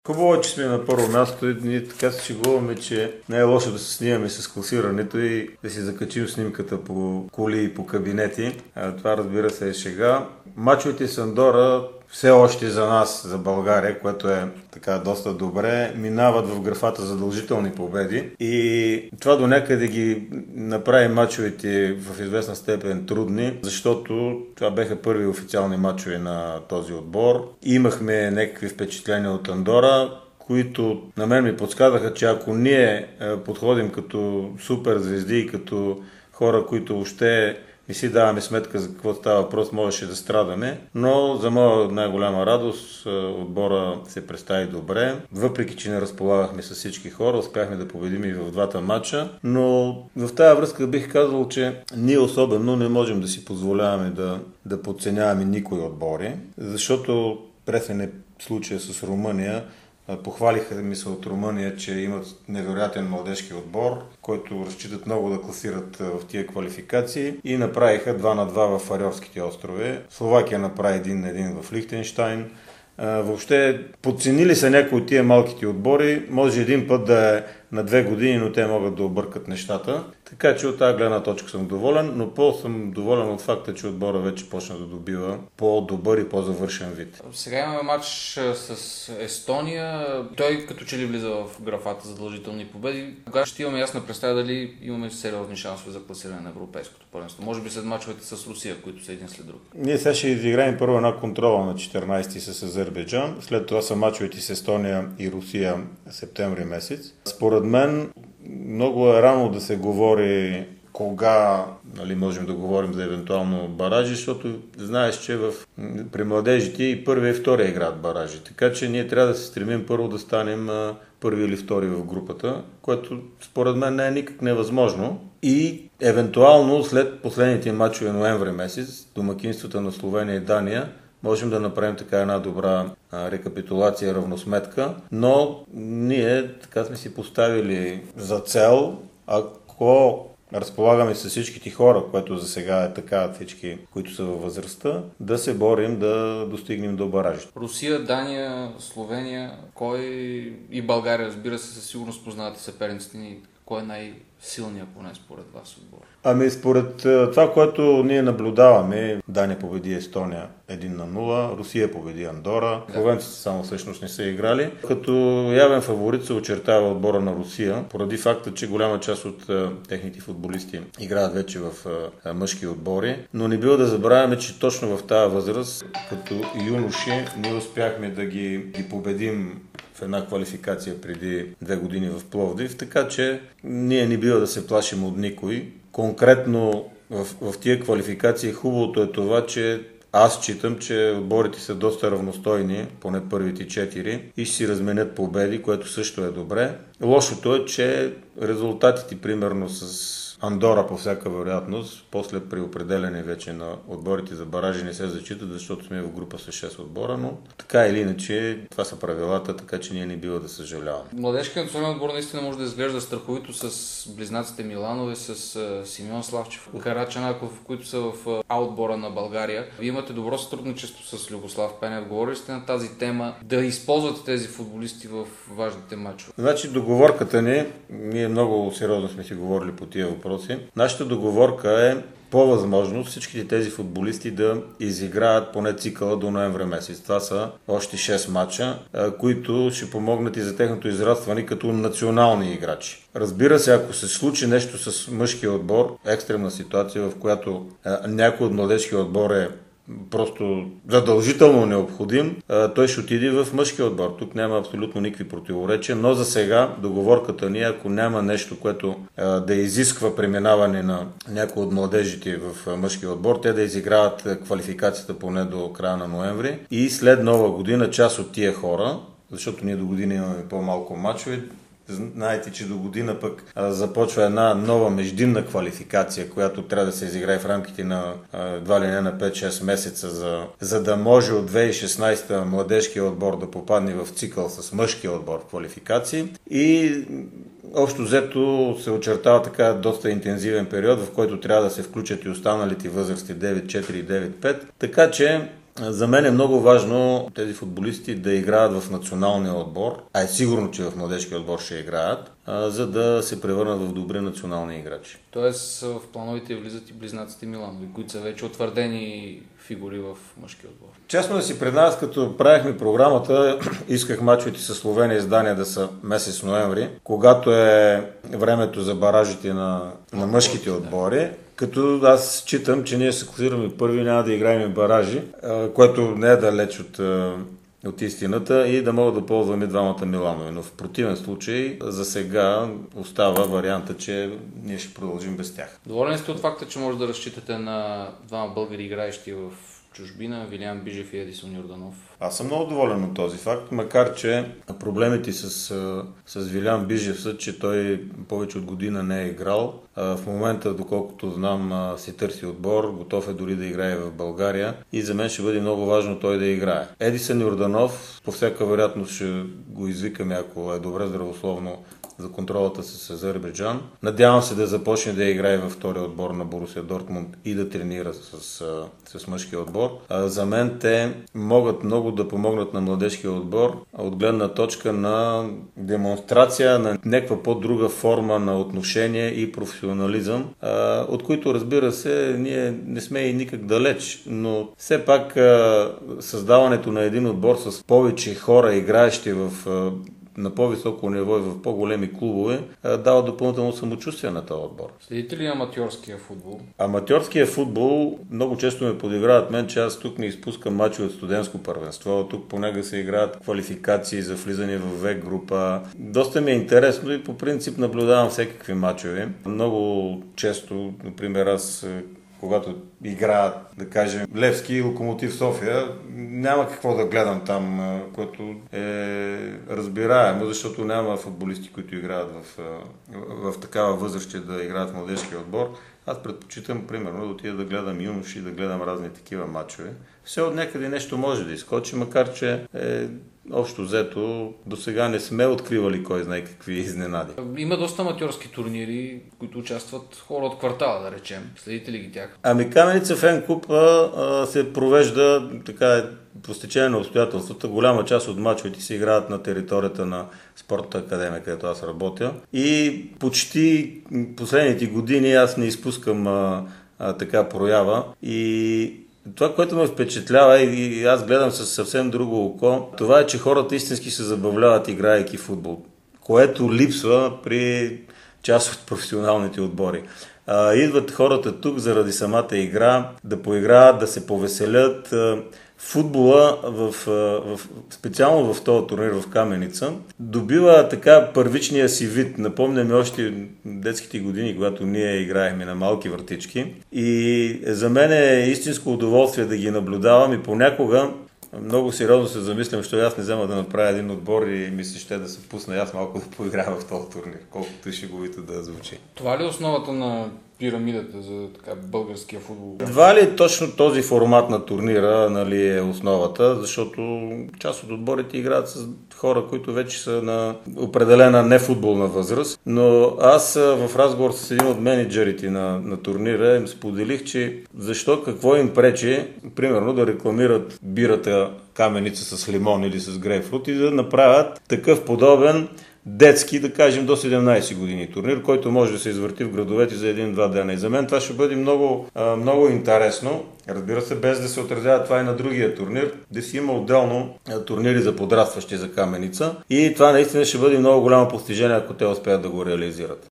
Хубаво е, че сме на първо място и ние така се шегуваме, че не е лошо да се снимаме с класирането и да си закачим снимката по коли и по кабинети. Това, разбира се, е шега. Мачовете с Андора все още за нас, за България, което е така доста добре, минават в графата задължителни победи и това до някъде ги направи мачовете в известна степен трудни, защото това беха първи официални мачове на този отбор. Имахме някакви впечатления от Андора, които на мен ми подсказаха, че ако ние подходим като супер звезди и като хора, които въобще не си даваме сметка за какво става въпрос, можеше да страдаме, но за моя най-голяма радост отбора се представи добре. Въпреки че не разполагахме с всички хора, успяхме да победим и в двата матча, но в тази връзка бих казал, че ние особено не можем да си позволяваме да подценяваме никой отбори, защото пресен е случая с Румъния. Похвалиха ми се от Румъния, че имат невероятен младежки отбор, който разчитат много да класират в тия квалификации и направиха 2-2 в Фарерските острови. Словакия направи 1-1 в Лихтенщайн. Въобще подценили са някои от тия малките отбори. Може един път да е на 2 години, но те могат да объркат нещата. Така че от тази гледна точка съм доволен, но по-съм доволен от факта, че отбора вече почна да добива по-добър и по-завършен вид. Сега имаме матч с Естония. Той като че ли влиза в графата задължителни победи. Кога ще имаме ясна представа дали имаме сериозни шансове за класиране на европейското първенство? Може би след мачовете с Русия, които са един след друг. Ние сега ще изиграем първо една контрола на 14-ти с Азербайджан. След това са мачовете с Естония и Русия септември месец. Според мен много е рано да се говори кога можем да говорим за евентуално баражи, защото знаеш, че при младежите и първия и втория играят баражи. Така че ние трябва да се стремим първо да станем първи или втори в групата, което според мен не е никак невъзможно. И евентуално след последните мачове ноември месец, домакинствата на Словения и Дания, можем да направим така една добра рекапитулация, равносметка, но ние така сме си поставили за цел, ако разполагаме с всичките хора, което за сега е така, всички, които са във възрастта, да се борим да достигнем до баражите. Русия, Дания, Словения, кой и България, разбира се, със сигурност познавате съперниците ни. Кой е най-силният поне според вас отбор? Според това, което ние наблюдаваме, Дания победи Естония 1-0, Русия победи Андора. Словенците само всъщност не са играли. Като явен фаворит се очертава отбора на Русия, поради факта, че голяма част от техните футболисти играят вече в мъжки отбори. Но не бива да забравяме, че точно в тази възраст, като юноши, ние успяхме да ги победим в една квалификация преди 2 години в Пловдив, така че ние не бива да се плашим от никой. Конкретно в тия квалификации хубавото е това, че аз считам, че отборите са доста равностойни, поне първите 4, и ще си разменят победи, което също е добре. Лошото е, че резултатите, примерно с Андора по всяка вероятност, после при определене вече на отборите за баражи не се зачитат, защото сме в група с 6 отбора, но така или иначе това са правилата, така че ние не била да съжаляваме. Младежкият национален отбор наистина може да изглежда страховито с близнаците Миланове, с Симеон Славчев, Карачанаков, които са в отбора на България. Вие имате добро сътрудничество с Любослав Пенев. Говорили сте на тази тема да използвате тези футболисти в важните мачове? Значи договорката ни, ние много сериозно сме си говорили по тия въпроси. Нашата договорка е по възможност всичките тези футболисти да изиграят поне цикъла до ноември месец. Това са още 6 мача, които ще помогнат и за техното израстване като национални играчи. Разбира се, ако се случи нещо с мъжкия отбор, екстремна ситуация, в която някой от младежкия отбор е просто задължително необходим, той ще отиде в мъжкия отбор. Тук няма абсолютно никакви противоречия, но за сега договорката ни, ако няма нещо, което да изисква преминаване на някои от младежите в мъжкия отбор, те да изиграват квалификацията поне до края на ноември и след нова година част от тия хора, защото ние до година имаме по-малко мачове, знаете, че до година пък започва една нова междинна квалификация, която трябва да се изиграе в рамките на едва ли не на 5-6 месеца, за да може от 2016 младежкия отбор да попадне в цикъл с мъжкия отбор в квалификации. И общо взето се очертава така доста интензивен период, в който трябва да се включат и останалите възрасти 9-4 и 9-5. Така че За мен е много важно тези футболисти да играят в националния отбор, а е сигурно, че в младежкия отбор ще играят, за да се превърнат в добри национални играчи. Тоест в плановите влизат и близнаците Миланови, които са вече утвърдени фигури в мъжкия отбор. Честно да си призная, като правихме програмата, исках мачовете с Словения и с Дания да са месец ноември, когато е времето за баражите на мъжките отбори. Като аз считам, че ние се класираме първи, няма да играем баражи, което не е далеч от истината и да могат да ползваме двамата Миланови. Но в противен случай за сега остава варианта, че ние ще продължим без тях. Доволен сте от факта, че може да разчитате на двама българи играещи в чужбина, Вилиан Бижев и Едисон Йорданов? Аз съм много доволен от този факт, макар че проблемите с Вилиан Бижев са, че той повече от година не е играл. В момента, доколкото знам, си търси отбор, готов е дори да играе в България и за мен ще бъде много важно той да играе. Едисон Йорданов, по всяка вероятност ще го извикаме, ако е добре здравословно, за контролата с Азербайджан. Надявам се да започне да играе във втория отбор на Борусия Дортмунд и да тренира с мъжкия отбор. За мен те могат много да помогнат на младежкия отбор от гледна точка на демонстрация на някаква по-друга форма на отношение и професионализъм, от които, разбира се, ние не сме и никак далеч, но все пак създаването на един отбор с повече хора, играещи на по-високо ниво и в по-големи клубове, дава допълнително самочувствие на този отбор. Следите ли аматьорския футбол? Аматьорския футбол много често ме подиграват мен, че аз тук не изпускам мачове от студентско първенство. Тук понякога се играят квалификации за влизане в В група. Доста ми е интересно и по принцип наблюдавам всякакви мачове. Много често, например, аз когато играят, да кажем, Левски и Локомотив София, няма какво да гледам там, което е разбираемо, защото няма футболисти, които играят в такава възраст, че да играят в младежкия отбор. Аз предпочитам, примерно, да отида да гледам юноши и да гледам разни такива матчове. Все от някъде нещо може да изкочи, макар че общо взето до сега не сме откривали кой знае какви изненади. Има доста аматьорски турнири, в които участват хора от квартала, да речем. Следите ли ги тях? Каменица Фен Купа се провежда така по стечение на обстоятелствата. Голяма част от мачовете се играят на територията на Спортната академия, където аз работя. И почти последните години аз не изпускам така проява. И това, което ме впечатлява и аз гледам със съвсем друго око, това е, че хората истински се забавляват, играйки футбол, което липсва при част от професионалните отбори. Идват хората тук заради самата игра, да поиграят, да се повеселят. Футбола, специално в този турнир в Каменица, добива така първичния си вид. Напомня ми още детските години, когато ние играехме на малки вратички. И за мен е истинско удоволствие да ги наблюдавам и понякога много сериозно се замислям, защото аз не взема да направя един отбор и мисля, ще да се пусна аз малко да поиграя в този турнир, колкото и шеговито да звучи. Това ли е основата на пирамидата за българския футбол? Едва ли точно този формат на турнира е основата, защото част от отборите играят с хора, които вече са на определена нефутболна възраст, но аз в разговор с един от менеджерите на турнира им споделих, че какво им пречи, примерно да рекламират бирата Каменица с лимон или с грейпфрут и да направят такъв подобен детски, да кажем, до 17 години турнир, който може да се извърти в градовете за 1-2 дена. И за мен това ще бъде много, много интересно. Разбира се, без да се отразява това и на другия турнир, да си има отделно турнири за подрастващи за Каменица. И това наистина ще бъде много голямо постижение, ако те успеят да го реализират.